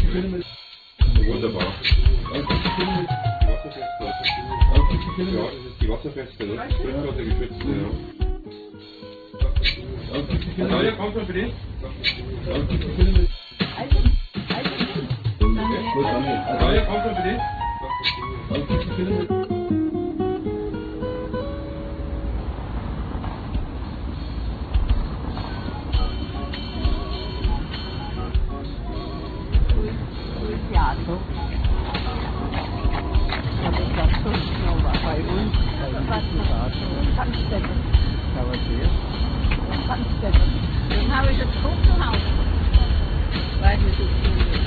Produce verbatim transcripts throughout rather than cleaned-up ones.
Wunderbar. Ja, das ist die wasserfeste, oder? Trinkwasser geschützte, ja. Ja, ja, kommt mal bitte. Ja, ja, kommt mal bitte. Theater. Aber ich sag schon, genau, bei uns, bei uns Tanzstätte. Tanzstätte. Den habe ich jetzt schon zu Hause. Weil wir so viel sind.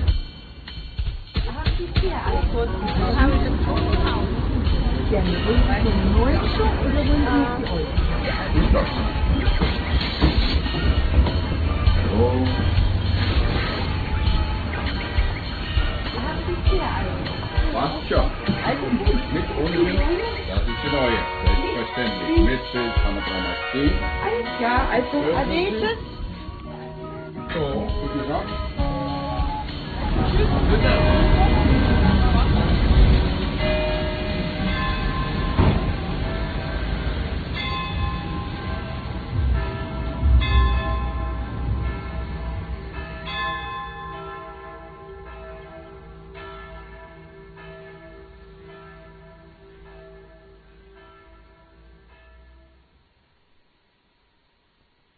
Da habe ich hier alles. Den habe ich jetzt schon zu Hause. Ja, mit den neunzig oder mit euch? Oh. Passt schon. Mit ohne. Das ist die neue. Selbstverständlich. Mit Bild kann man dran stehen. Ja, also Adese. So, wie gesagt. Tschüss.